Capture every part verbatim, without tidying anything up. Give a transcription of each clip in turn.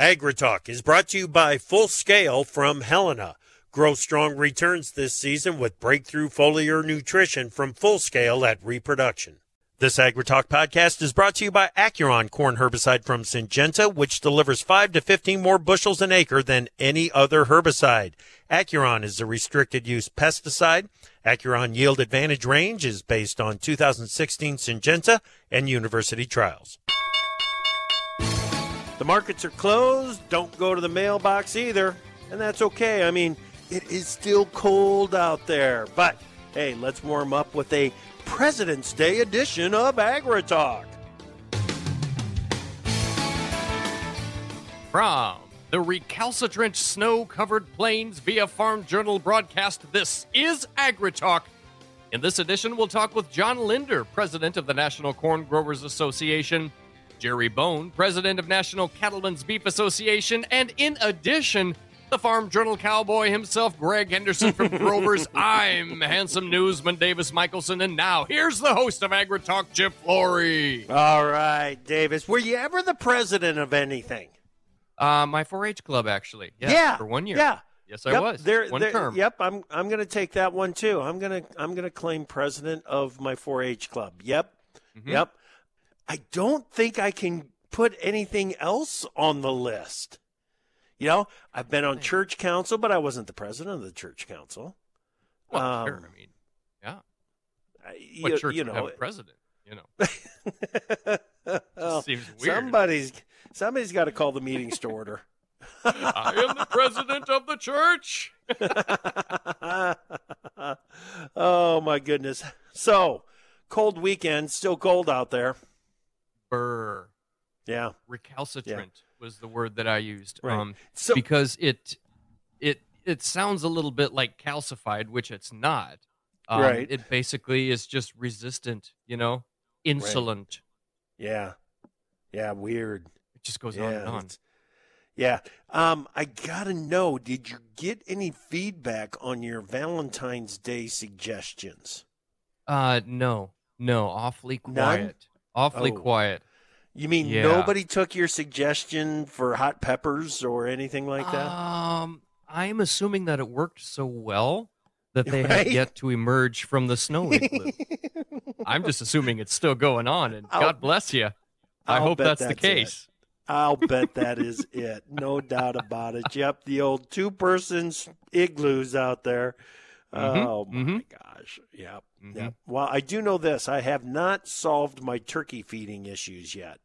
AgriTalk is brought to you by Full Scale from Helena. Grow strong returns this season with breakthrough foliar nutrition from Full Scale at Reproduction. This AgriTalk podcast is brought to you by Acuron corn herbicide from Syngenta, which delivers five to fifteen more bushels an acre than any other herbicide. Acuron is a restricted use pesticide. Acuron yield advantage range is based on two thousand sixteen Syngenta and university trials. The markets are closed. Don't go to the mailbox either. And that's okay. I mean, it is still cold out there. But, hey, let's warm up with a President's Day edition of AgriTalk. From the recalcitrant snow-covered plains via Farm Journal broadcast, this is AgriTalk. In this edition, we'll talk with John Linder, president of the National Corn Growers Association, Jerry Bone, president of National Cattlemen's Beef Association, and in addition, the Farm Journal cowboy himself, Greg Henderson from Grover's. I'm handsome newsman Davis Michelson, and now here's the host of AgriTalk, Chip Flory. All right, Davis. Were you ever the president of anything? Uh, my four H club, actually. Yeah, yeah. For one year. Yeah. Yes, yep, I was. There, one there, term. Yep, I'm I'm going to take that one too. I'm going to I'm going to claim president of my four H club. Yep. Mm-hmm. Yep. I don't think I can put anything else on the list. You know, I've been on church council, but I wasn't the president of the church council. Well, um, sure. I mean, yeah. You, what church you would know, have a president? You know, well, seems weird. Somebody's somebody's got to call the meetings to order. I am the president of the church. Oh my goodness! So cold weekend, still cold out there. Burr. Yeah. Recalcitrant yeah. was the word that I used. Right. Um, so, because it it it sounds a little bit like calcified, which it's not. Um, right. It basically is just resistant, you know, insolent. Right. Yeah. Yeah. Weird. It just goes yeah, on and on. Yeah. Um, I gotta know, did you get any feedback on your Valentine's Day suggestions? Uh, no, no, awfully quiet. None? Awfully Oh. quiet. You mean Yeah. nobody took your suggestion for hot peppers or anything like that? Um, I'm assuming that it worked so well that they Right? have yet to emerge from the snow igloo. I'm just assuming it's still going on, and I'll- God bless you. I I'll hope bet that's, the that's case. I'll bet that is it. No doubt about it. Yep, the old two-person igloos out there. Mhm, Oh, my mhm. gosh. Yep, Mhm. yep. Well, I do know this. I have not solved my turkey feeding issues yet.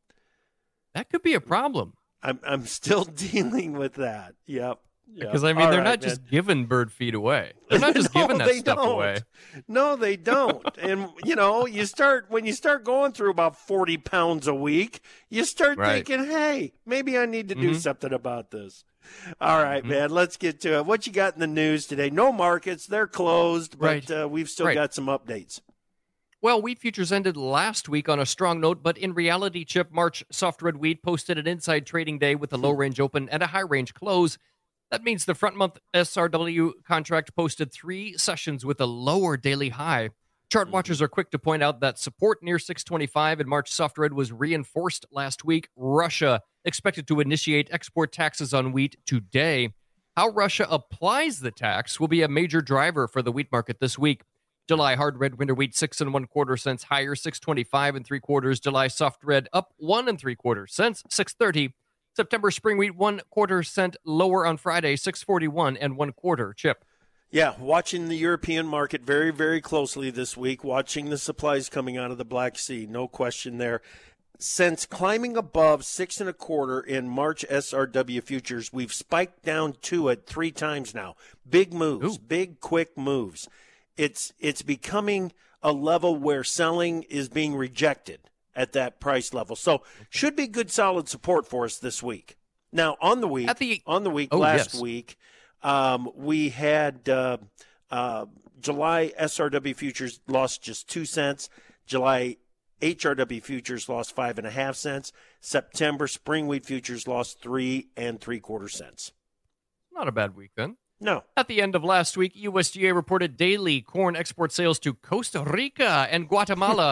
That could be a problem. I'm I'm still dealing with that. Yep. yep. Because, I mean, All they're right, not man. just giving bird feed away. They're not just No, giving that they stuff don't. away. No, they don't. And, you know, you start, when you start going through about forty pounds a week, you start Right. thinking, hey, maybe I need to do Mhm. something about this. All right, Mhm. man, let's get to it. What you got in the news today? No markets. They're closed, but Right. uh, we've still Right. got some updates. Well, wheat futures ended last week on a strong note, but in reality, Chip, March soft red wheat posted an inside trading day with a low range open and a high range close. That means the front month S R W contract posted three sessions with a lower daily high. Chart watchers are quick to point out that support near six twenty-five in March soft red was reinforced last week. Russia expected to initiate export taxes on wheat today. How Russia applies the tax will be a major driver for the wheat market this week. July hard red winter wheat six and one quarter cents higher, six twenty-five and three quarters. July soft red up one and three quarters cents, six thirty. September spring wheat one quarter cent lower on Friday, six forty-one and one quarter. Chip. Yeah, watching the European market very, very closely this week, watching the supplies coming out of the Black Sea, no question there. Since climbing above six and a quarter in March S R W futures, we've spiked down to it three times now. Big moves, Ooh. big, quick moves. It's it's becoming a level where selling is being rejected at that price level. So should be good, solid support for us this week. Now on the week, At the- on the week Oh, last yes. week, um, we had uh, uh, July S R W futures lost just two cents. July H R W futures lost five and a half cents. September spring wheat futures lost three and three quarter cents. Not a bad week then. No. At the end of last week, U S D A reported daily corn export sales to Costa Rica and Guatemala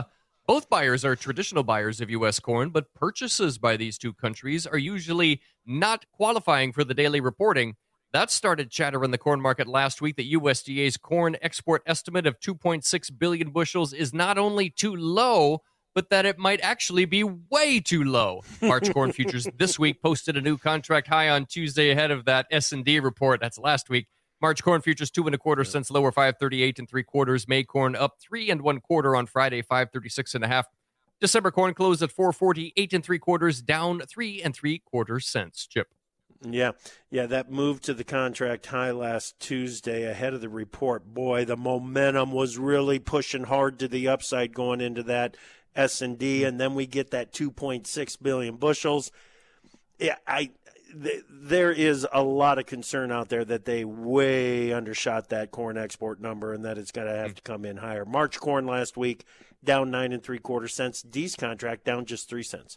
Both buyers are traditional buyers of U S corn, but purchases by these two countries are usually not qualifying for the daily reporting. That started chatter in the corn market last week that U S D A's corn export estimate of two point six billion bushels is not only too low, but that it might actually be way too low. March corn futures this week posted a new contract high on Tuesday ahead of that S and D report. That's last week. March corn futures two and a quarter cents lower, five thirty-eight and three quarters. May corn up three and one quarter on Friday, five thirty-six and a half. December corn closed at four forty-eight and three quarters, down three and three quarters cents. Chip. Yeah, yeah, that move to the contract high last Tuesday ahead of the report. Boy, the momentum was really pushing hard to the upside going into that S and D, and then we get that two point six billion bushels. Yeah, I th- there is a lot of concern out there that they way undershot that corn export number and that it's going to have to come in higher. March corn last week down nine and three quarter cents. D's contract down just three cents.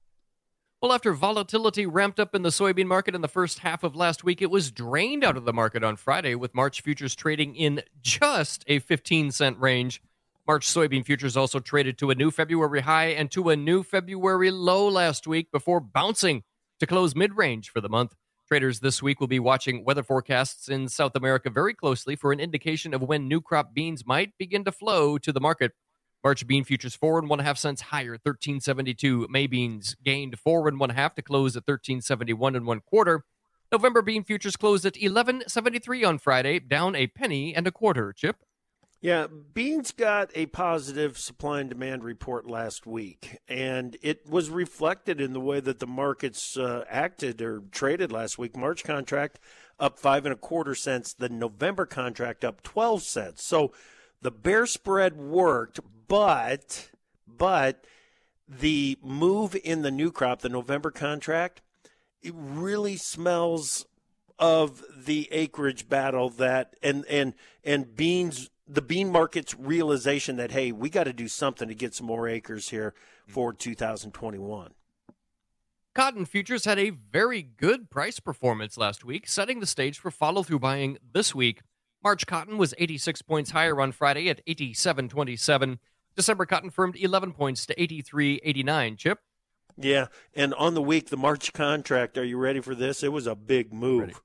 Well, after volatility ramped up in the soybean market in the first half of last week, it was drained out of the market on Friday, with March futures trading in just a fifteen cent range. March soybean futures also traded to a new February high and to a new February low last week before bouncing to close mid-range for the month. Traders this week will be watching weather forecasts in South America very closely for an indication of when new crop beans might begin to flow to the market. March bean futures four and one half cents higher, thirteen seventy-two. May beans gained four and one half to close at thirteen seventy-one and one quarter. November bean futures closed at eleven seventy-three on Friday, down a penny and a quarter. Chip. Yeah, beans got a positive supply and demand report last week, and it was reflected in the way that the markets uh, acted or traded last week. March contract up five and a quarter cents. The November contract up twelve cents. So the bear spread worked, but but the move in the new crop, the November contract, it really smells of the acreage battle that and and and beans. The bean market's realization that, hey, we got to do something to get some more acres here for two thousand twenty-one. Cotton futures had a very good price performance last week, setting the stage for follow-through buying this week. March cotton was eighty-six points higher on Friday at eighty-seven twenty-seven. December cotton firmed eleven points to eighty-three eighty-nine. Chip? Yeah, and on the week, the March contract, are you ready for this? It was a big move. Ready.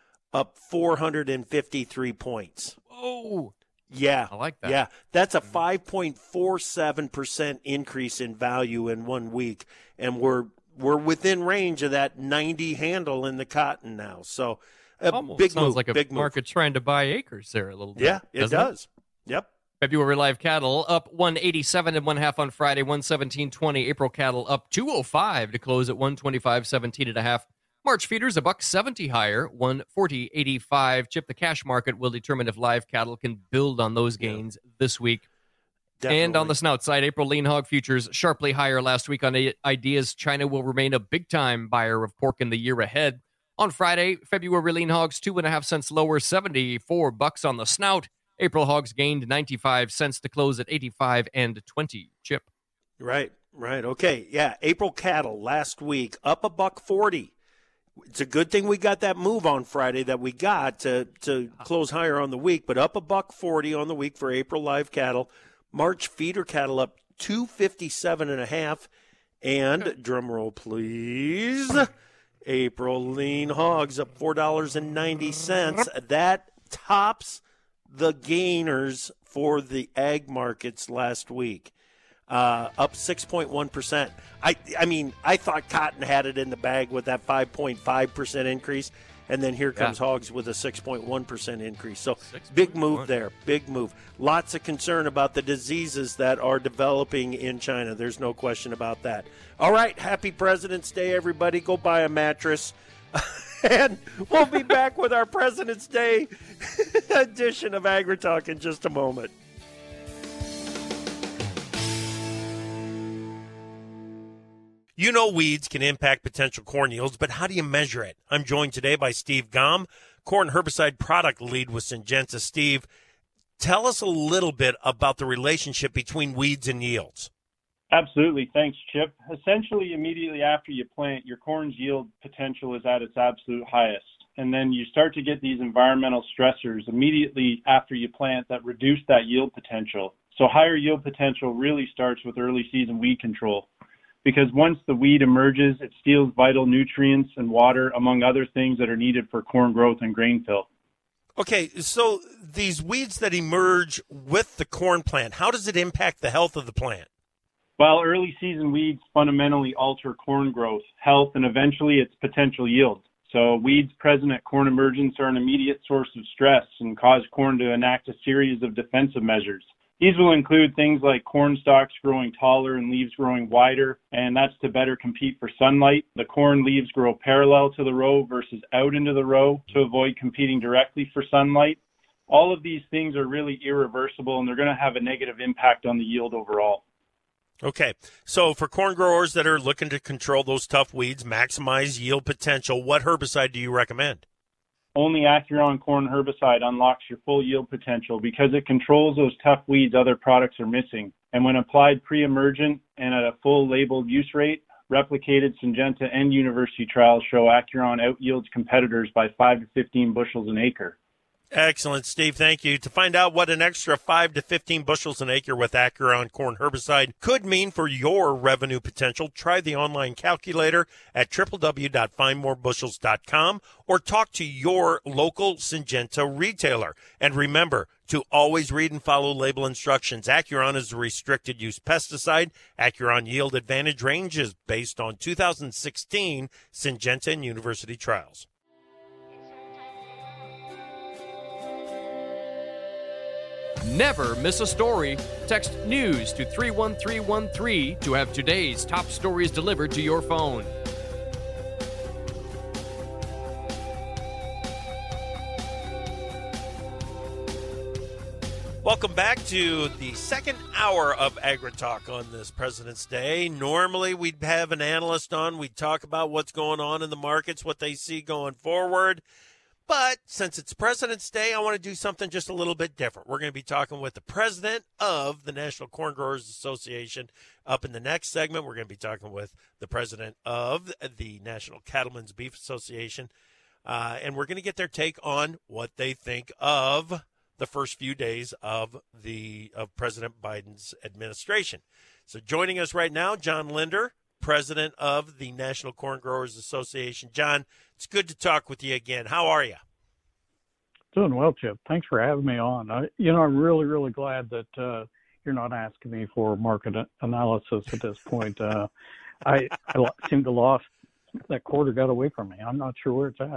Up four hundred fifty-three points. Oh, Yeah. I like that. Yeah, that's a five point four seven percent increase in value in one week, and we're we're within range of that ninety handle in the cotton now. So a Almost big sounds move, like a big market move. trying to buy acres there a little bit. Yeah, it does. It? Yep. February live cattle up one eighty-seven and one half on Friday, one seventeen twenty. April cattle up two oh five to close at one twenty-five seventeen and a half. March feeders a buck seventy higher, one forty eighty-five. Chip, the cash market will determine if live cattle can build on those gains yeah. this week. Definitely. And on the snout side, April lean hog futures sharply higher last week on ideas China will remain a big-time buyer of pork in the year ahead. On Friday, February lean hogs two and a half cents lower, seventy-four bucks on the snout. April hogs gained ninety-five cents to close at eighty-five and twenty. Chip. Right, right. Okay, yeah. April cattle last week up a buck forty. It's a good thing we got that move on Friday that we got to, to close higher on the week, but up a buck forty on the week for April live cattle. March feeder cattle up two fifty-seven and a half, and drum roll please. April lean hogs up four dollars and ninety cents. That tops the gainers for the ag markets last week. Uh, up six point one percent. I I mean, I thought cotton had it in the bag with that five point five percent increase, and then here comes yeah. hogs with a six point one percent increase. So big move there, big move. Lots of concern about the diseases that are developing in China. There's no question about that. All right, happy President's Day, everybody. Go buy a mattress. And we'll be back with our President's Day edition of AgriTalk in just a moment. You know weeds can impact potential corn yields, but how do you measure it? I'm joined today by Steve Gaum, corn herbicide product lead with Syngenta. Steve, tell us a little bit about the relationship between weeds and yields. Absolutely. Thanks, Chip. Essentially, immediately after you plant, your corn's yield potential is at its absolute highest. And then you start to get these environmental stressors immediately after you plant that reduce that yield potential. So higher yield potential really starts with early season weed control, because once the weed emerges, it steals vital nutrients and water, among other things that are needed for corn growth and grain fill. Okay, so these weeds that emerge with the corn plant, how does it impact the health of the plant? Well, early season weeds fundamentally alter corn growth, health, and eventually its potential yield. So weeds present at corn emergence are an immediate source of stress and cause corn to enact a series of defensive measures. These will include things like corn stalks growing taller and leaves growing wider, and that's to better compete for sunlight. The corn leaves grow parallel to the row versus out into the row to avoid competing directly for sunlight. All of these things are really irreversible, and they're going to have a negative impact on the yield overall. Okay, so for corn growers that are looking to control those tough weeds, maximize yield potential, what herbicide do you recommend? Only Acuron corn herbicide unlocks your full yield potential because it controls those tough weeds other products are missing. And when applied pre-emergent and at a full labeled use rate, replicated Syngenta and university trials show Acuron outyields competitors by five to fifteen bushels an acre. Excellent, Steve. Thank you. To find out what an extra five to fifteen bushels an acre with Acuron corn herbicide could mean for your revenue potential, try the online calculator at w w w dot find more bushels dot com or talk to your local Syngenta retailer. And remember to always read and follow label instructions. Acuron is a restricted use pesticide. Acuron yield advantage range is based on two thousand sixteen Syngenta and university trials. Never miss a story. Text NEWS to three one three one three to have today's top stories delivered to your phone. Welcome back to the second hour of AgriTalk on this President's Day. Normally we'd have an analyst on. We'd talk about what's going on in the markets, what they see going forward. But since it's President's Day, I want to do something just a little bit different. We're going to be talking with the president of the National Corn Growers Association. Up in the next segment, we're going to be talking with the president of the National Cattlemen's Beef Association. Uh, and we're going to get their take on what they think of the first few days of the of President Biden's administration. So joining us right now, John Linder, president of the National Corn Growers Association. John, it's good to talk with you again. How are you? Doing well, Chip. Thanks for having me on. I, you know, I'm really, really glad that uh, you're not asking me for market analysis at this point. Uh, I, I seem to lost that quarter got away from me. I'm not sure where it's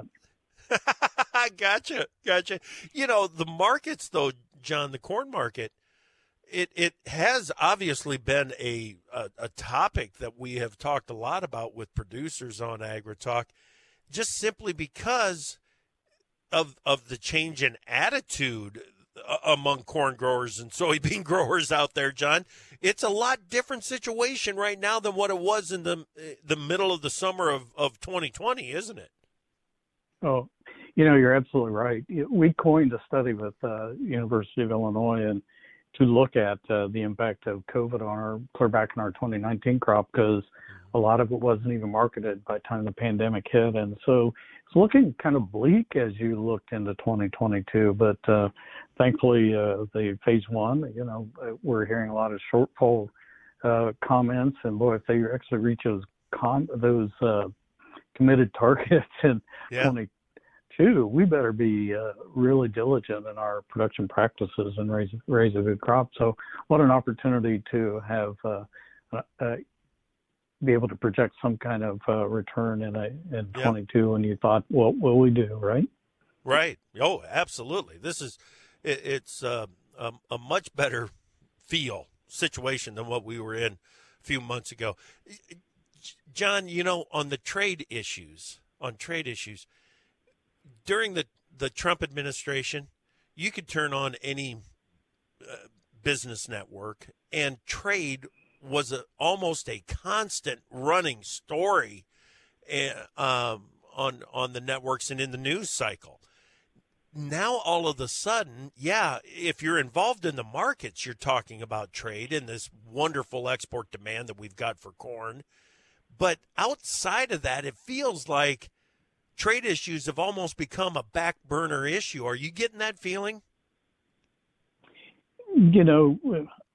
at. Gotcha. Gotcha. You know, the markets, though, John, the corn market, It it has obviously been a, a a topic that we have talked a lot about with producers on AgriTalk, just simply because of of the change in attitude among corn growers and soybean growers out there, John. It's a lot different situation right now than what it was in the the middle of the summer of, of twenty twenty, isn't it? Oh, you know, you're absolutely right. We coined a study with uh, University of Illinois and to look at uh, the impact of COVID on our clear back in our twenty nineteen crop, because a lot of it wasn't even marketed by the time the pandemic hit. And so it's looking kind of bleak as you looked into twenty twenty-two. But uh, thankfully, uh, the phase one, you know, we're hearing a lot of shortfall uh, comments. And boy, if they actually reach those, con- those uh, committed targets in yeah. twenty twenty-two, we better be uh, really diligent in our production practices and raise raise a good crop. So what an opportunity to have uh, uh, be able to project some kind of uh, return in a in yeah. twenty-two, and you thought, what will we do, right? Right. Oh, absolutely. This is it, it's uh, a, a much better feel situation than what we were in a few months ago. John, you know, on the trade issues, on trade issues, during the, the Trump administration, you could turn on any uh, business network, and trade was a, almost a constant running story uh, um, on on the networks and in the news cycle. Now, all of a sudden, yeah, if you're involved in the markets, you're talking about trade and this wonderful export demand that we've got for corn. But outside of that, it feels like trade issues have almost become a back burner issue. Are you getting that feeling? You know,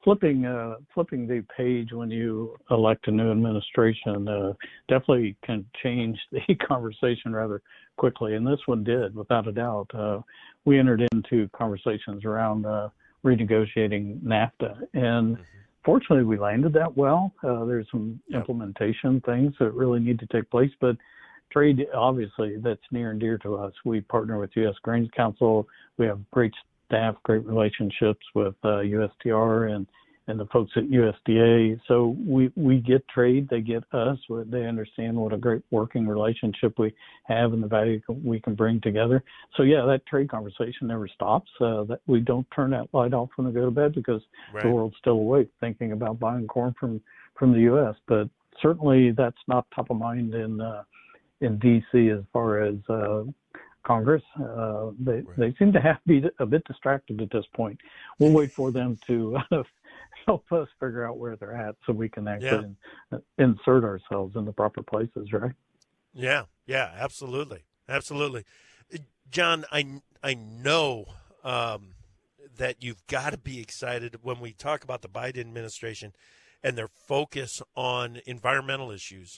flipping uh, flipping the page when you elect a new administration uh, definitely can change the conversation rather quickly, and this one did, without a doubt. Uh, we entered into conversations around uh, renegotiating NAFTA, and mm-hmm. fortunately we landed that well. Uh, there's some yep. implementation things that really need to take place, but trade, obviously, that's near and dear to us. We partner with U S Grains Council. We have great staff, great relationships with uh, U S T R and, and the folks at U S D A. So we, we get trade, they get us. They understand what a great working relationship we have and the value we can bring together. So, yeah, that trade conversation never stops. Uh, that we don't turn that light off when we go to bed because right. the world's still awake thinking about buying corn from, from the U S. But certainly that's not top of mind in uh, in D C as far as uh, Congress. Uh, they right. they seem to have be a bit distracted at this point. We'll wait for them to uh, help us figure out where they're at so we can actually yeah. in, insert ourselves in the proper places, right? Yeah, yeah, absolutely, absolutely. John, I I know um, that you've got to be excited when we talk about the Biden administration and their focus on environmental issues.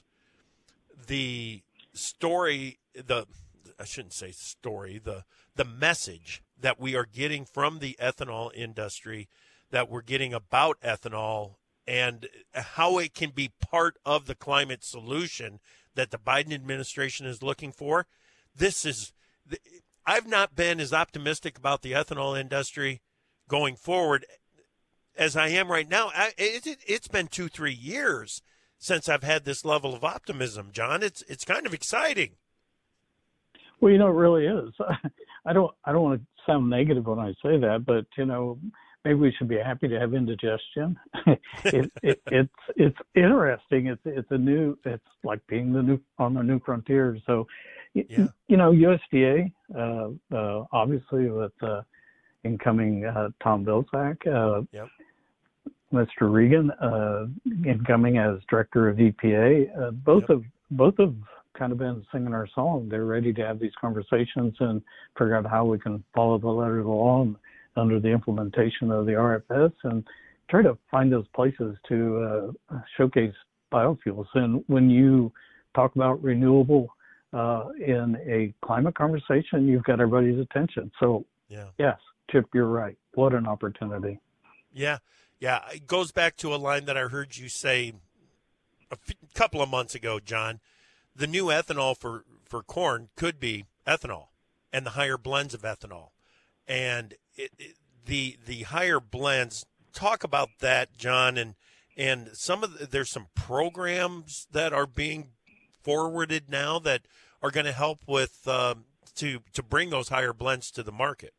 The story, the I shouldn't say story, the the message that we are getting from the ethanol industry, that we're getting about ethanol and how it can be part of the climate solution that the Biden administration is looking for. This is, I've not been as optimistic about the ethanol industry going forward as I am right now. I, it, it, it's been two, three years since I've had this level of optimism, John. It's it's kind of exciting. Well, you know, it really is. I don't I don't want to sound negative when I say that, but you know, maybe we should be happy to have indigestion. it, it, it's it's interesting. It's it's a new. It's like being the new on the new frontier. So, yeah. you know, U S D A uh, uh, obviously with uh, incoming uh, Tom Vilsack. Uh, yep. Mister Regan, uh, incoming as director of E P A, uh, both yep. of both have kind of been singing our song. They're ready to have these conversations and figure out how we can follow the letter of the law under the implementation of the R F S and try to find those places to uh, showcase biofuels. And when you talk about renewable uh, in a climate conversation, you've got everybody's attention. So, yeah. yes, Chip, you're right. What an opportunity. Yeah. Yeah, it goes back to a line that I heard you say a f- couple of months ago, John. The new ethanol for, for corn could be ethanol and the higher blends of ethanol. And it, it, the the higher blends, talk about that, John, and and some of the, there's some programs that are being forwarded now that are going to help with uh, to to bring those higher blends to the market.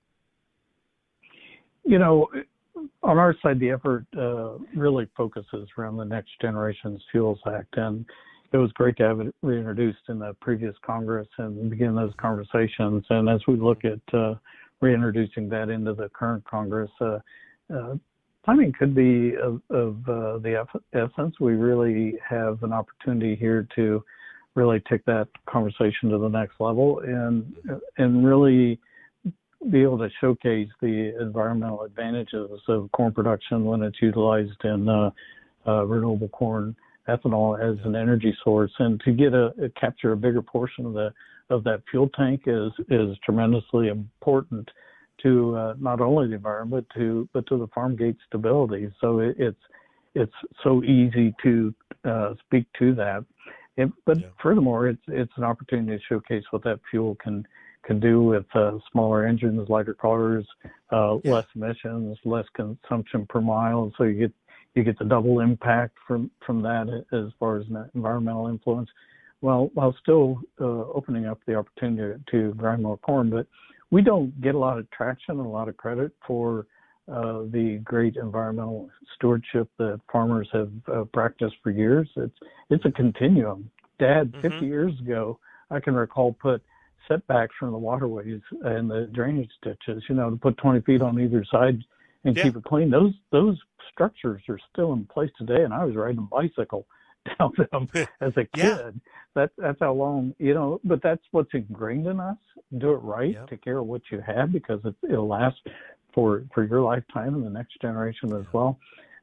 You know, on our side, the effort uh, really focuses around the Next Generation's Fuels Act, and it was great to have it reintroduced in the previous Congress and begin those conversations. And as we look at uh, reintroducing that into the current Congress, uh, uh, timing could be of, of uh, the essence. We really have an opportunity here to really take that conversation to the next level and and really be able to showcase the environmental advantages of corn production when it's utilized in uh, uh, renewable corn ethanol as an energy source, and to get a, a capture a bigger portion of the of that fuel tank is is tremendously important to uh, not only the environment to but to the farm gate stability. So it, it's it's so easy to uh, speak to that. It, but yeah. furthermore, it's it's an opportunity to showcase what that fuel can can do with uh, smaller engines, lighter cars, uh, yeah. less emissions, less consumption per mile. So you get you get the double impact from, from that as far as environmental influence, while while still uh, opening up the opportunity to grind more corn. But we don't get a lot of traction and a lot of credit for uh, the great environmental stewardship that farmers have uh, practiced for years. It's it's a continuum. Dad, mm-hmm. fifty years ago, I can recall put setbacks from the waterways and the drainage ditches, you know, to put twenty feet on either side and yeah. keep it clean. Those those structures are still in place today, and I was riding a bicycle down them as a kid. Yeah. That that's how long, you know. But that's what's ingrained in us. Do it right. Yep. Take care of what you have because it, it'll last for for your lifetime and the next generation as well.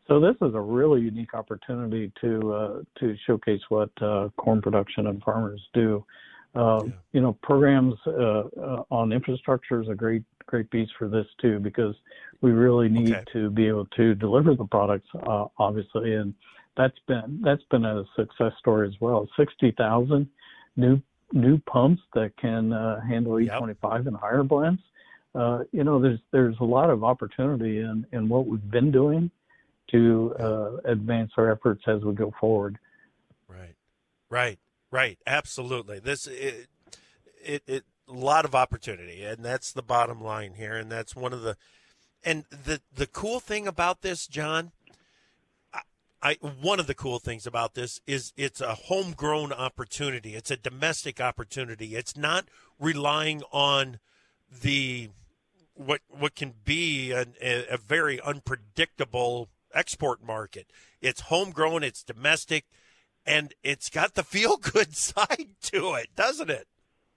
So this is a really unique opportunity to uh, to showcase what uh, corn production and farmers do. Uh, yeah. You know, programs uh, uh, on infrastructure is a great great piece for this too, because we really need okay. to be able to deliver the products, uh, obviously, and that's been that's been a success story as well. Sixty thousand new new pumps that can uh, handle E twenty-five yep. and higher blends. Uh, you know, there's there's a lot of opportunity in, in what we've been doing to uh, advance our efforts as we go forward. Right, right, right. Absolutely. This it, it, it a lot of opportunity, and that's the bottom line here. And that's one of the and the the cool thing about this, John. I, I one of the cool things about this is it's a homegrown opportunity. It's a domestic opportunity. It's not relying on the what what can be a, a very unpredictable export market. It's homegrown, it's domestic, and it's got the feel-good side to it, doesn't it?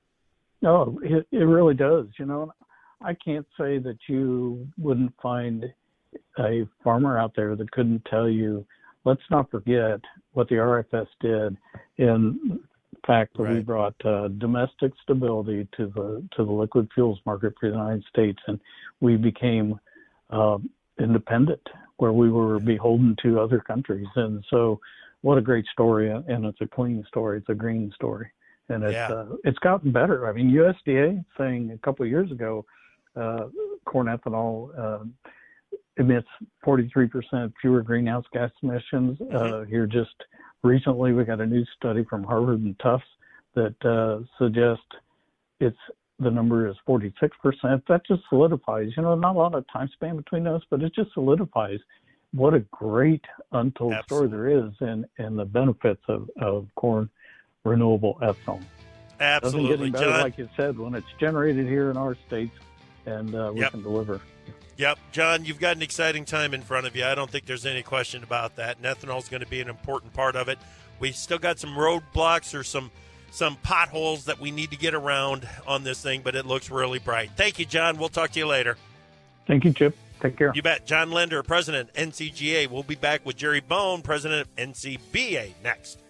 No, it, it really does. You know, I can't say that you wouldn't find a farmer out there that couldn't tell you, let's not forget what the R F S did in fact that right. we brought uh, domestic stability to the to the liquid fuels market for the United States, and we became uh, independent, where we were beholden to other countries. And so, what a great story! And it's a clean story. It's a green story, and it's yeah. uh, it's gotten better. I mean, U S D A saying a couple of years ago, uh, corn ethanol uh, emits forty-three percent fewer greenhouse gas emissions. Mm-hmm. Uh, here just recently, we got a new study from Harvard and Tufts that uh, suggests it's the number is forty-six percent. That just solidifies, you know, not a lot of time span between those, but it just solidifies what a great untold Absolutely. story there is and, and the benefits of, of corn renewable ethanol. Absolutely. Doesn't get any better, John, like you said, when it's generated here in our states and uh, we yep. can deliver. Yep. John, you've got an exciting time in front of you. I don't think there's any question about that. And ethanol is going to be an important part of it. We've still got some roadblocks or some some potholes that we need to get around on this thing, but it looks really bright. Thank you, John. We'll talk to you later. Thank you, Chip. Take care. You bet. John Lender, President, N C G A. We'll be back with Jerry Bone, President of N C B A, next.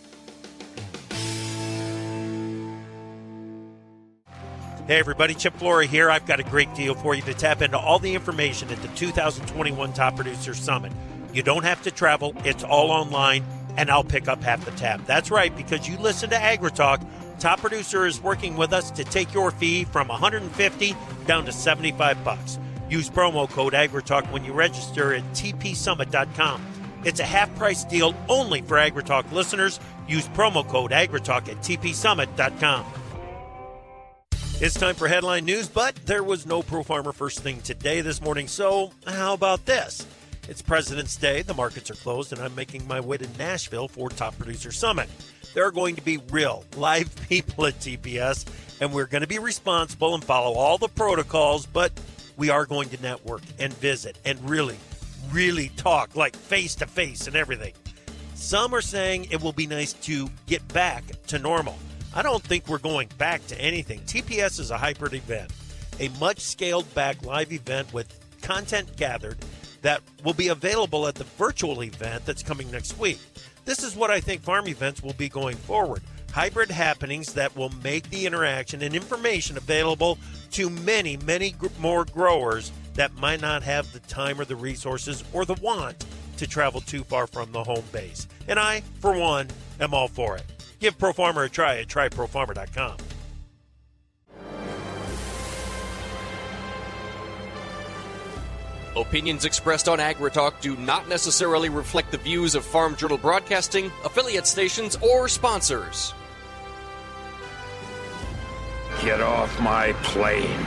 Hey, everybody. Chip Flory here. I've got a great deal for you to tap into all the information at the two thousand twenty-one Top Producer Summit. You don't have to travel. It's all online, and I'll pick up half the tab. That's right, because you listen to AgriTalk. Top Producer is working with us to take your fee from one hundred fifty dollars down to seventy-five bucks. Use promo code AgriTalk when you register at T P summit dot com. It's a half-price deal only for AgriTalk listeners. Use promo code AgriTalk at T P summit dot com. It's time for headline news, but there was no Pro Farmer First Thing today this morning, so how about this? It's President's Day, the markets are closed, and I'm making my way to Nashville for Top Producer Summit. There are going to be real, live people at T P S, and we're going to be responsible and follow all the protocols, but we are going to network and visit and really, really talk, like face-to-face and everything. Some are saying it will be nice to get back to normal. I don't think we're going back to anything. T P S is a hybrid event, a much scaled back live event with content gathered that will be available at the virtual event that's coming next week. This is what I think farm events will be going forward. Hybrid happenings that will make the interaction and information available to many, many gr- more growers that might not have the time or the resources or the want to travel too far from the home base. And I, for one, am all for it. Give Pro Farmer a try at try pro farmer dot com. Opinions expressed on AgriTalk do not necessarily reflect the views of Farm Journal Broadcasting, affiliate stations, or sponsors. Get off my plane.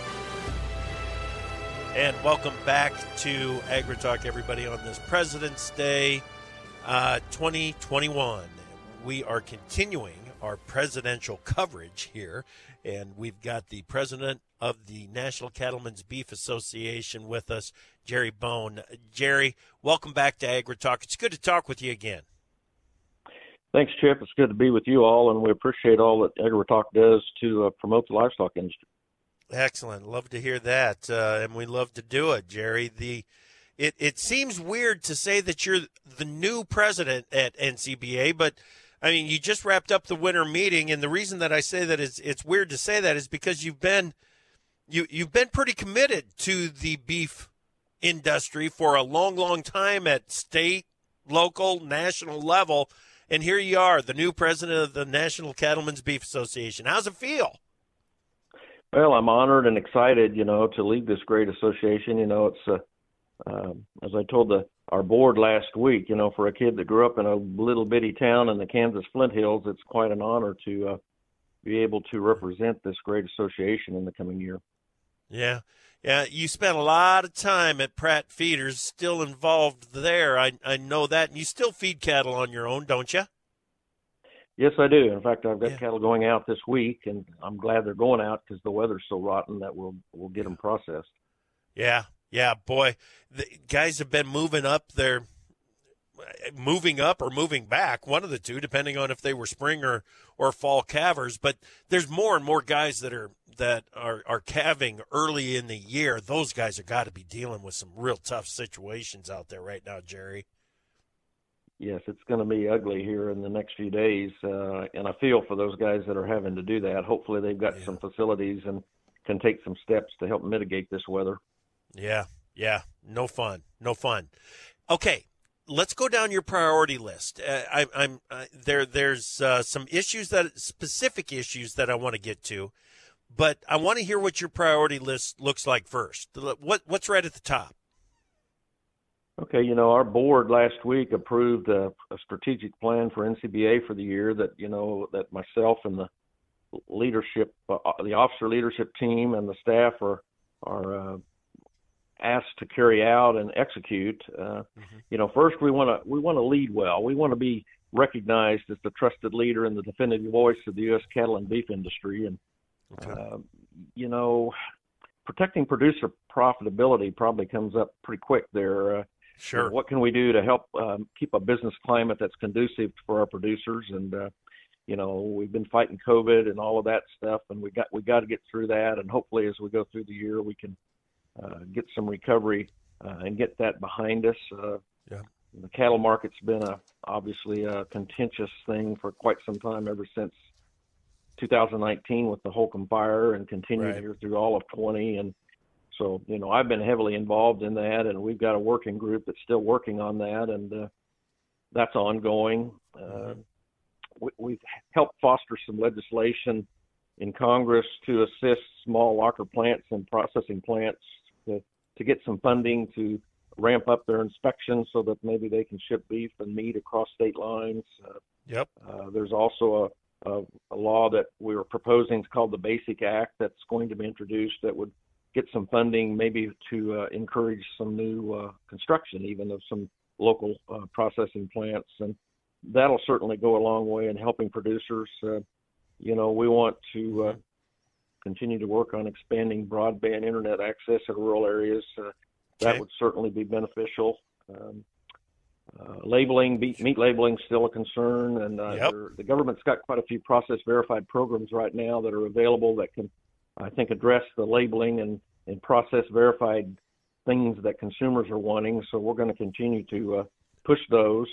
And welcome back to AgriTalk, everybody, on this President's Day uh, twenty twenty-one. We are continuing our presidential coverage here, and we've got the president of the National Cattlemen's Beef Association with us, Jerry Bone. Jerry, welcome back to AgriTalk. It's good to talk with you again. Thanks, Chip. It's good to be with you all, and we appreciate all that AgriTalk does to uh, promote the livestock industry. Excellent. Love to hear that, uh, and we love to do it, Jerry. The it, it seems weird to say that you're the new president at N C B A, but I mean, you just wrapped up the winter meeting, and the reason that I say that is it's weird to say that is because you've been you you've been pretty committed to the beef industry for a long, long time at state, local, national level, and here you are, the new president of the National Cattlemen's Beef Association. How's it feel? Well, I'm honored and excited, you know, to lead this great association. You know, it's uh, um, as I told the our board last week, you know, for a kid that grew up in a little bitty town in the Kansas Flint Hills, it's quite an honor to uh, be able to represent this great association in the coming year. Yeah. Yeah, you spent a lot of time at Pratt Feeders, still involved there. I I know that. And you still feed cattle on your own, don't you? Yes, I do. In fact, I've got Yeah. cattle going out this week, and I'm glad they're going out because the weather's so rotten that we'll we'll get them processed. Yeah, yeah, boy. The guys have been moving up their moving up or moving back, one of the two, depending on if they were spring or, or fall calvers. But there's more and more guys that are that are, are calving early in the year. Those guys have got to be dealing with some real tough situations out there right now, Jerry. Yes, it's going to be ugly here in the next few days, uh, and I feel for those guys that are having to do that. Hopefully they've got Yeah. some facilities and can take some steps to help mitigate this weather. Yeah, yeah, no fun, no fun. Okay, let's go down your priority list. Uh, I, I'm uh, there. There's uh, some issues that specific issues that I want to get to, but I want to hear what your priority list looks like first. What what's right at the top? Okay, you know, our board last week approved a, a strategic plan for N C B A for the year that, you know, that myself and the leadership, uh, the officer leadership team and the staff are are uh, asked to carry out and execute. Uh, Mm-hmm. You know, first we want to we want to lead well. We want to be recognized as the trusted leader and the definitive voice of the U S cattle and beef industry. And Okay. uh, you know, protecting producer profitability probably comes up pretty quick there. Uh, Sure. What can we do to help um, keep a business climate that's conducive for our producers? And uh, you know, we've been fighting COVID and all of that stuff, and we got we got to get through that. And hopefully, as we go through the year, we can uh, get some recovery uh, and get that behind us. Uh, Yeah. The cattle market's been a obviously a contentious thing for quite some time, ever since two thousand nineteen with the Holcomb fire, and continued Right. here through all of twenty. And so, you know, I've been heavily involved in that, and we've got a working group that's still working on that, and uh, that's ongoing. Uh, we, we've helped foster some legislation in Congress to assist small locker plants and processing plants to, to get some funding to ramp up their inspections so that maybe they can ship beef and meat across state lines. Uh, Yep. uh, there's also a, a, a law that we were proposing. It's called the BASIC Act that's going to be introduced that would get some funding maybe to uh, encourage some new uh, construction, even of some local uh, processing plants. And that'll certainly go a long way in helping producers. Uh, you know, we want to uh, continue to work on expanding broadband internet access in rural areas. Uh, that Okay. would certainly be beneficial. Um, uh, labeling, meat, meat labeling is still a concern, and uh, Yep. there- the government's got quite a few process verified programs right now that are available that can, I think, address the labeling and, and process verified things that consumers are wanting. So we're going to continue to uh, push those.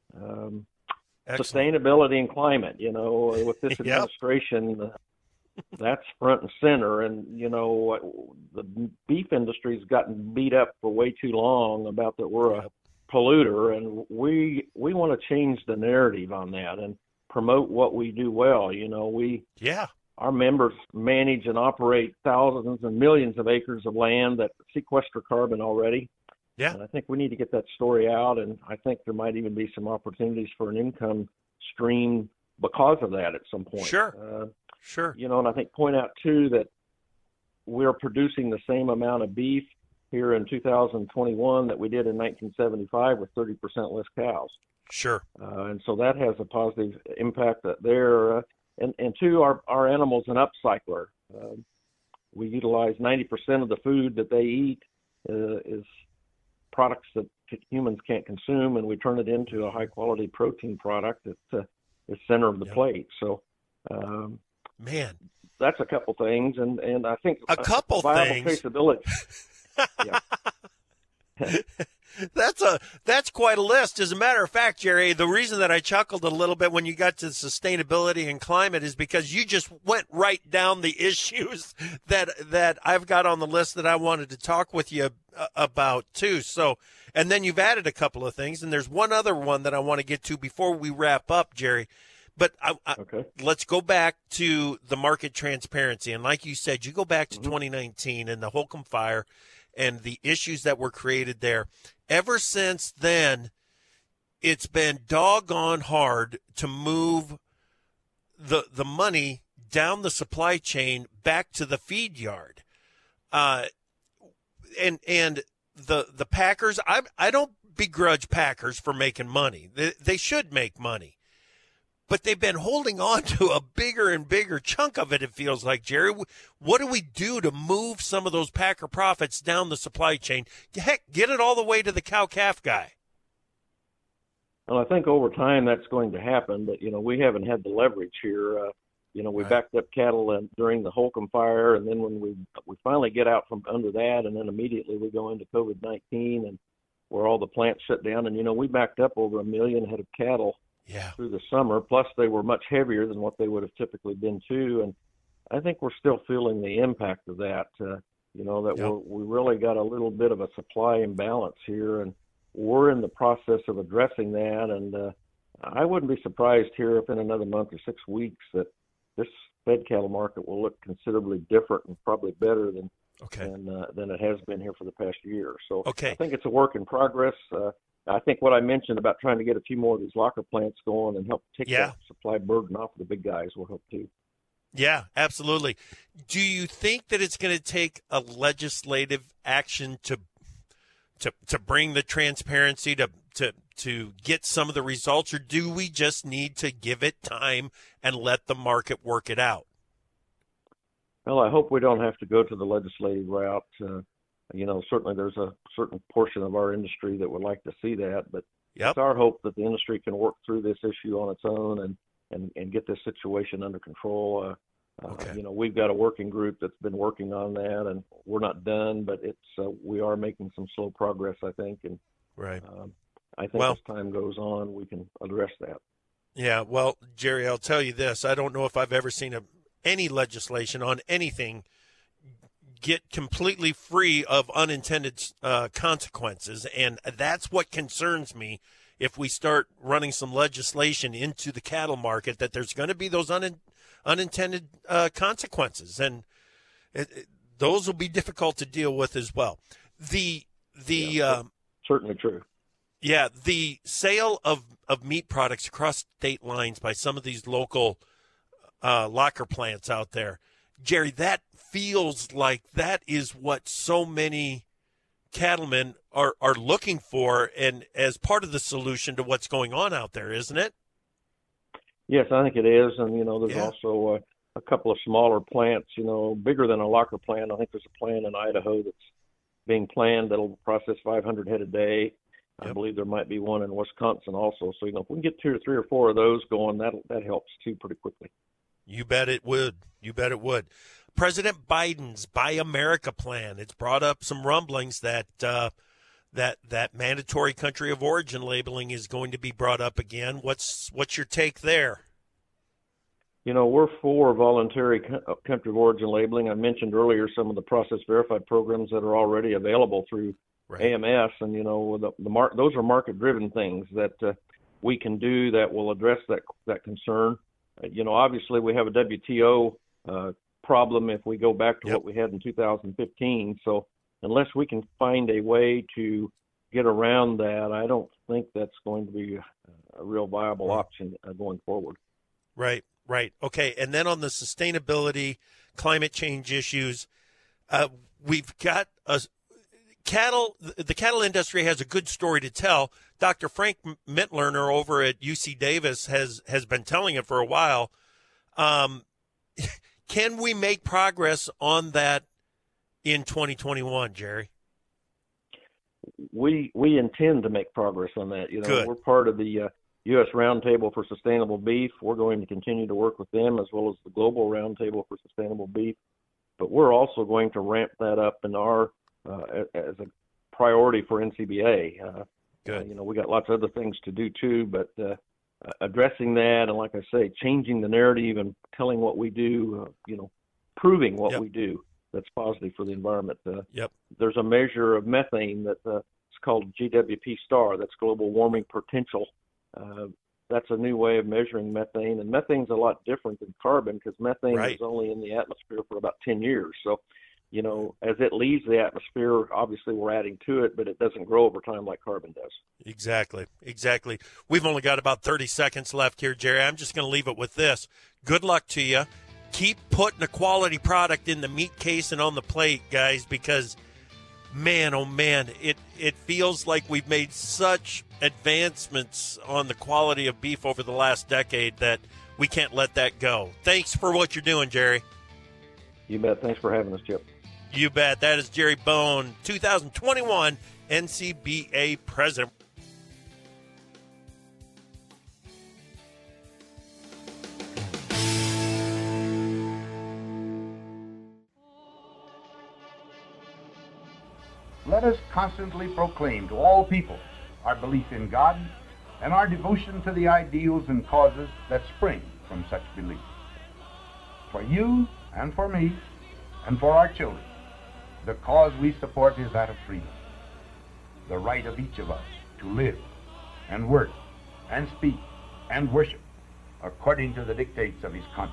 Um, Excellent. sustainability and climate, you know, with this Yep. administration, uh, that's front and center. And, you know, the beef industry's gotten beat up for way too long about that we're a Yep. polluter, and we we want to change the narrative on that and promote what we do well. You know, we Yeah. our members manage and operate thousands and millions of acres of land that sequester carbon already. Yeah. And I think we need to get that story out, and I think there might even be some opportunities for an income stream because of that at some point. Sure. Uh, Sure. you know, and I think point out too that we're producing the same amount of beef here in two thousand twenty-one that we did in nineteen seventy-five with thirty percent less cows. Sure. Uh, and so that has a positive impact there. Uh, and, and two, our, our animal's an upcycler. Uh, we utilize ninety percent of the food that they eat uh, is products that humans can't consume, and we turn it into a high-quality protein product that's uh, the center of the Yep. plate. So um, Man. that's a couple things, and, and I think A couple viable things. traceability. Yeah. That's a that's quite a list. As a matter of fact, Jerry, the reason that I chuckled a little bit when you got to sustainability and climate is because you just went right down the issues that that I've got on the list that I wanted to talk with you about too. So, and then you've added a couple of things, and there's one other one that I want to get to before we wrap up, Jerry. But I, I, okay. Let's go back to the market transparency. And like you said, you go back to mm-hmm. twenty nineteen and the Holcomb fire and the issues that were created there. Ever since then, it's been doggone hard to move the the money down the supply chain back to the feed yard. Uh, and and the the Packers, I I don't begrudge Packers for making money. They, they should make money. But they've been holding on to a bigger and bigger chunk of it, it feels like, Jerry. What do we do to move some of those Packer profits down the supply chain? Heck, get it all the way to the cow-calf guy. Well, I think over time that's going to happen, but, you know, we haven't had the leverage here. Uh, you know, we right. backed up cattle uh, during the Holcomb fire, and then when we we finally get out from under that, and then immediately we go into COVID nineteen and where all the plants shut down. And, you know, we backed up over a million head of cattle. Yeah. Through the summer, plus they were much heavier than what they would have typically been too, and I think we're still feeling the impact of that. Uh, you know that yep. we're, we really got a little bit of a supply imbalance here, and we're in the process of addressing that. And uh, I wouldn't be surprised here if in another month or six weeks that this fed cattle market will look considerably different and probably better than okay. than uh, than it has been here for the past year. So okay. I think it's a work in progress. Uh, I think what I mentioned about trying to get a few more of these locker plants going and help take yeah. that supply burden off of the big guys will help too. Yeah, absolutely. Do you think that it's going to take a legislative action to to to bring the transparency to to to get some of the results, or do we just need to give it time and let the market work it out? Well, I hope we don't have to go to the legislative route. Uh, You know, certainly there's a certain portion of our industry that would like to see that, but yep. it's our hope that the industry can work through this issue on its own and, and, and get this situation under control. Uh, okay. uh, you know, we've got a working group that's been working on that, and we're not done, but it's uh, we are making some slow progress, I think. And right. um, I think well, as time goes on, we can address that. Yeah, well, Jerry, I'll tell you this. I don't know if I've ever seen a, any legislation on anything get completely free of unintended uh, consequences. And that's what concerns me if we start running some legislation into the cattle market, that there's going to be those un- unintended uh, consequences. And it, it, those will be difficult to deal with as well. The, the, yeah, um, certainly true. Yeah. The sale of, of meat products across state lines by some of these local uh, locker plants out there, Jerry, that feels like that is what so many cattlemen are, are looking for, and as part of the solution to what's going on out there, isn't it? Yes, I think it is. And, you know, there's yeah. also a, a couple of smaller plants, you know, bigger than a locker plant. I think there's a plant in Idaho that's being planned that'll process five hundred head a day. Yep. I believe there might be one in Wisconsin also. So, you know, if we can get two or three or four of those going, that that helps too pretty quickly. You bet it would. You bet it would. President Biden's Buy America plan. It's brought up some rumblings that uh, that that mandatory country of origin labeling is going to be brought up again. What's what's your take there? You know, we're for voluntary country of origin labeling. I mentioned earlier some of the process verified programs that are already available through right. A M S, and you know, the, the mar- those are market-driven things that uh, we can do that will address that that concern. Uh, you know, obviously we have a W T O uh, problem if we go back to yep. what we had in two thousand fifteen. So unless we can find a way to get around that, I don't think that's going to be a real viable right. option uh, going forward. Right, right. Okay, and then on the sustainability, climate change issues, uh, we've got a cattle. The cattle industry has a good story to tell. Doctor Frank Mitlerner over at U C Davis has has been telling it for a while. Um, Can we make progress on that in twenty twenty-one, Jerry? We we intend to make progress on that. You know, Good. We're part of the uh, U S Roundtable for Sustainable Beef. We're going to continue to work with them as well as the Global Roundtable for Sustainable Beef. But we're also going to ramp that up in our uh, as a priority for N C B A. Uh, Good. Uh, you know, we got lots of other things to do too, but uh, addressing that and, like I say, changing the narrative and telling what we do, uh, you know, proving what Yep. we do that's positive for the environment. Uh, Yep. There's a measure of methane that uh, it's called G W P star. That's global warming potential. Uh, that's a new way of measuring methane, and methane's a lot different than carbon because methane Right. is only in the atmosphere for about ten years. So, you know, as it leaves the atmosphere, obviously we're adding to it, but it doesn't grow over time like carbon does. Exactly. Exactly. We've only got about thirty seconds left here, Jerry. I'm just going to leave it with this. Good luck to you. Keep putting a quality product in the meat case and on the plate, guys, because, man, oh, man, it, it feels like we've made such advancements on the quality of beef over the last decade that we can't let that go. Thanks for what you're doing, Jerry. You bet. Thanks for having us, Chip. You bet. That is Jerry Bone, two thousand twenty-one N C B A president. Let us constantly proclaim to all people our belief in God and our devotion to the ideals and causes that spring from such belief. For you and for me and for our children, the cause we support is that of freedom, the right of each of us to live and work and speak and worship according to the dictates of his conscience.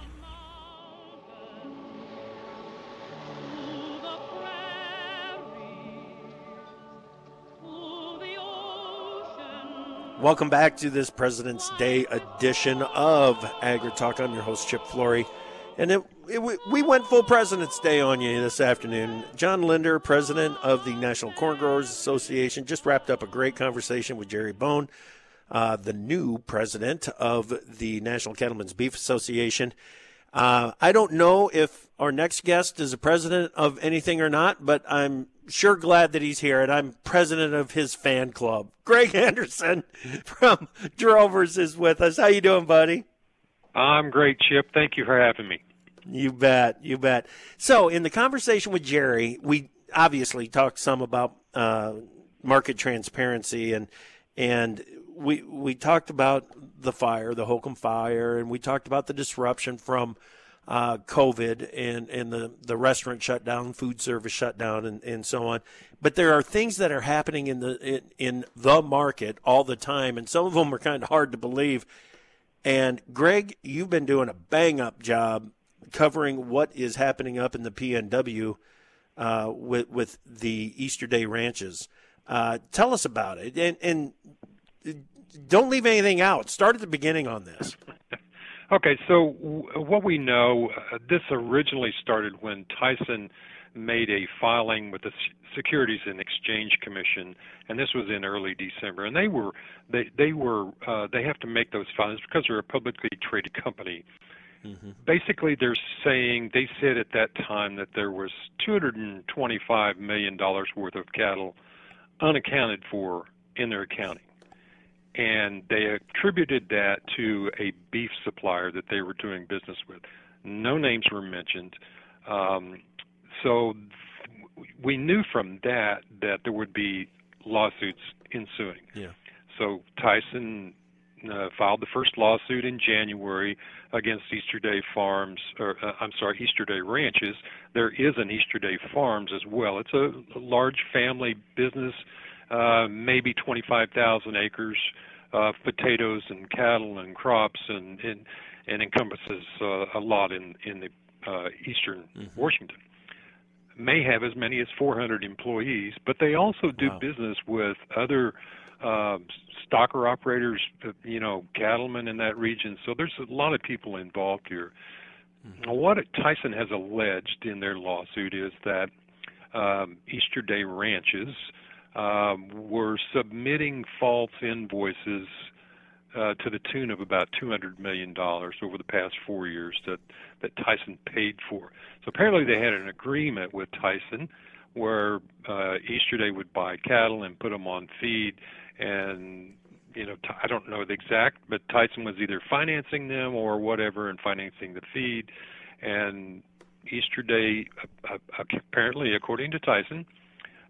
Welcome back to this President's Day edition of Agri Talk. I'm your host, Chip Flory. And it, it, we went full President's Day on you this afternoon. John Linder, president of the National Corn Growers Association, just wrapped up a great conversation with Jerry Bone, uh, the new president of the National Cattlemen's Beef Association. Uh, I don't know if our next guest is a president of anything or not, but I'm sure glad that he's here, and I'm president of his fan club. Greg Anderson from Drovers is with us. How you doing, buddy? I'm great, Chip. Thank you for having me. You bet, you bet. So in the conversation with Jerry, we obviously talked some about uh, market transparency, and and we we talked about the fire, the Holcomb fire, and we talked about the disruption from uh, COVID and, and the, the restaurant shutdown, food service shutdown, and, and so on. But there are things that are happening in the in, in the market all the time, and some of them are kind of hard to believe. And Greg, you've been doing a bang-up job covering what is happening up in the P N W uh, with with the Easter Day ranches. Uh, tell us about it, and, and don't leave anything out. Start at the beginning on this. Okay, so w- what we know, uh, this originally started when Tyson made a filing with the S- Securities and Exchange Commission, and this was in early December. And they were they they were uh, they have to make those filings because they're a publicly traded company. Mm-hmm. Basically, they're saying they said at that time that there was two hundred twenty-five million dollars worth of cattle unaccounted for in their accounting. And they attributed that to a beef supplier that they were doing business with. No names were mentioned. Um, so th- we knew from that that there would be lawsuits ensuing. Yeah. So Tyson uh, filed the first lawsuit in January against Easter Day Farms, or uh, I'm sorry, Easter Day Ranches. There is an Easter Day Farms as well. It's a, a large family business, uh, maybe twenty-five thousand acres. Uh, potatoes and cattle and crops, and and, and encompasses uh, a lot in in the uh, eastern mm-hmm. Washington. May have as many as four hundred employees, but they also do wow. business with other uh, stocker operators, you know, cattlemen in that region. So there's a lot of people involved here. Mm-hmm. What Tyson has alleged in their lawsuit is that um, Easter Day Ranches Um, were submitting false invoices uh, to the tune of about two hundred million dollars over the past four years that, that Tyson paid for. So apparently they had an agreement with Tyson where uh, Easter Day would buy cattle and put them on feed, and you know I don't know the exact, but Tyson was either financing them or whatever and financing the feed, and Easter Day uh, apparently, according to Tyson,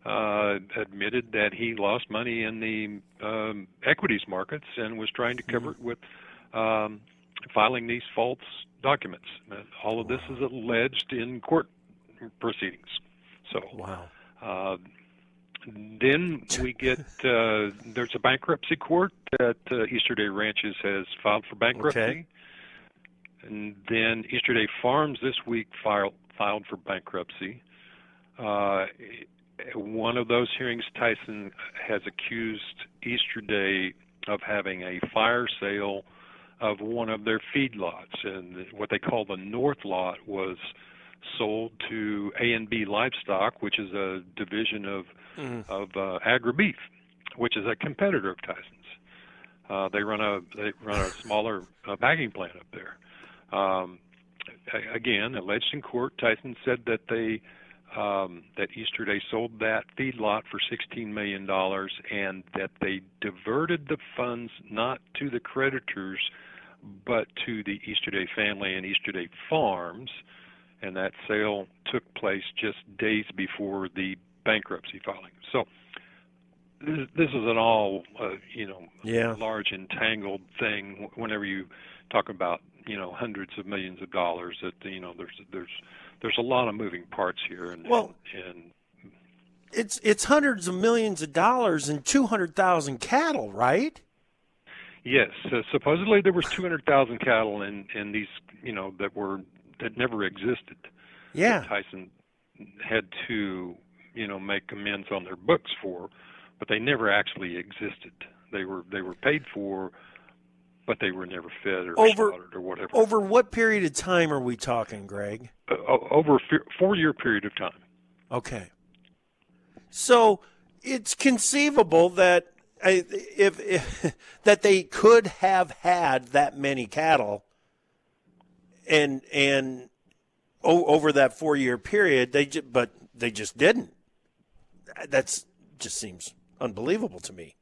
uh, admitted that he lost money in the um, equities markets and was trying to cover it with um, filing these false documents. All of this is alleged in court proceedings. So, wow. Uh, then we get uh, there's a bankruptcy court that uh, Easterday Ranches has filed for bankruptcy. Okay. And then Easterday Farms this week filed filed for bankruptcy. Uh, one of those hearings, Tyson has accused Easterday of having a fire sale of one of their feedlots, and what they call the North Lot was sold to A and B Livestock, which is a division of mm. of uh, Agri-Beef, which is a competitor of Tyson's. Uh, they run a they run a smaller uh, bagging plant up there. Um, again, alleged in court, Tyson said that they um, that Easterday sold that feedlot for sixteen million dollars, and that they diverted the funds not to the creditors, but to the Easterday family and Easterday Farms, and that sale took place just days before the bankruptcy filing. So this, this is an all, uh, you know, yeah. large entangled thing. Whenever you talk about, you know, hundreds of millions of dollars, that, you know, there's there's there's a lot of moving parts here, and well, and it's it's hundreds of millions of dollars and two hundred thousand cattle, right? Yes, uh, supposedly there was two hundred thousand cattle in in these, you know, that were that never existed. Yeah, that Tyson had to, you know, make amends on their books for, but they never actually existed. They were they were paid for, but they were never fed or over, slaughtered or whatever. Over what period of time are we talking, Greg? Uh, over a four-year period of time. Okay. So it's conceivable that if, if that they could have had that many cattle, and and o- over that four-year period, they ju- but they just didn't. That's just seems unbelievable to me.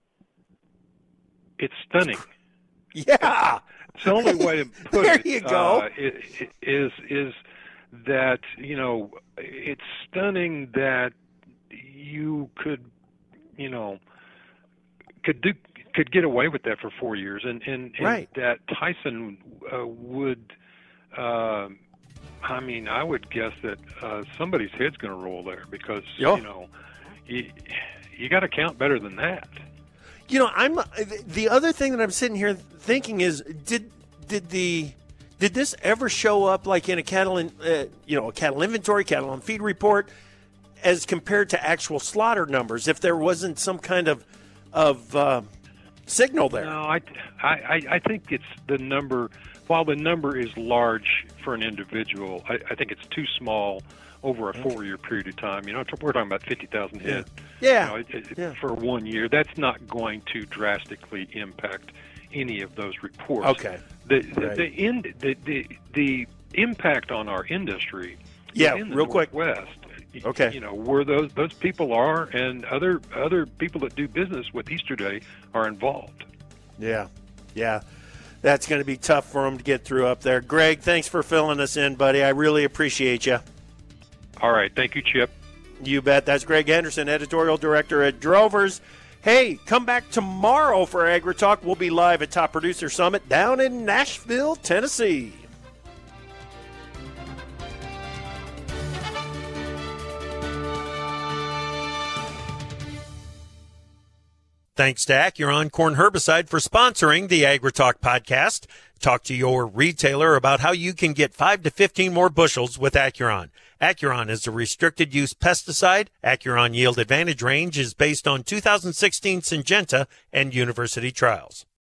It's stunning. Yeah, it's the only way to put there it. There you go. Uh, it, it is is that, you know, it's stunning that you could, you know, could do could get away with that for four years, and and, and right. that Tyson uh, would. Uh, I mean, I would guess that uh, somebody's head's going to roll there, because Yo. you know, you you got to count better than that. You know, I'm the other thing that I'm sitting here thinking is, did did the did this ever show up like in a cattle in, uh, you know, a cattle inventory, cattle on feed report, as compared to actual slaughter numbers? If there wasn't some kind of of uh, signal there. No, I, I I think it's the number. While the number is large for an individual, I, I think it's too small over a four-year period of time. You know, we're talking about fifty thousand head. Yeah. You know, it, it, yeah. For one year, that's not going to drastically impact any of those reports. Okay. The right. the, the, in, the the the impact on our industry. Yeah. In the real quick. Northwest. Okay. You know, where those those people are, and other other people that do business with Easterday are involved. Yeah. Yeah. That's going to be tough for them to get through up there. Greg, thanks for filling us in, buddy. I really appreciate you. All right. Thank you, Chip. You bet. That's Greg Henderson, editorial director at Drovers. Hey, come back tomorrow for AgriTalk. We'll be live at Top Producer Summit down in Nashville, Tennessee. Thanks to Acuron Corn Herbicide for sponsoring the AgriTalk podcast. Talk to your retailer about how you can get five to fifteen more bushels with Acuron. Acuron is a restricted-use pesticide. Acuron Yield Advantage range is based on two thousand sixteen Syngenta and university trials.